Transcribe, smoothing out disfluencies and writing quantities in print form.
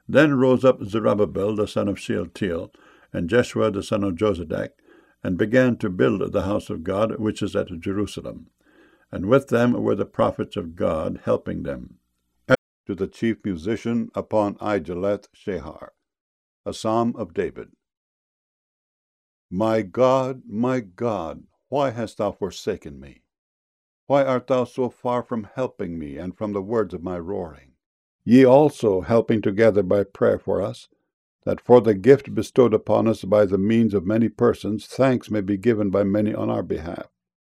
Then rose up Zerubbabel the son of Shealtiel, and Jeshua the son of Jozadak, and began to build the house of God, which is at Jerusalem. And with them were the prophets of God, helping them. To the chief musician upon Ijeleth Shehar, a psalm of David. My God, why hast thou forsaken me? Why art thou so far from helping me, and from the words of my roaring? Ye also helping together by prayer for us, that for the gift bestowed upon us by the means of many persons, thanks may be given by many on our behalf.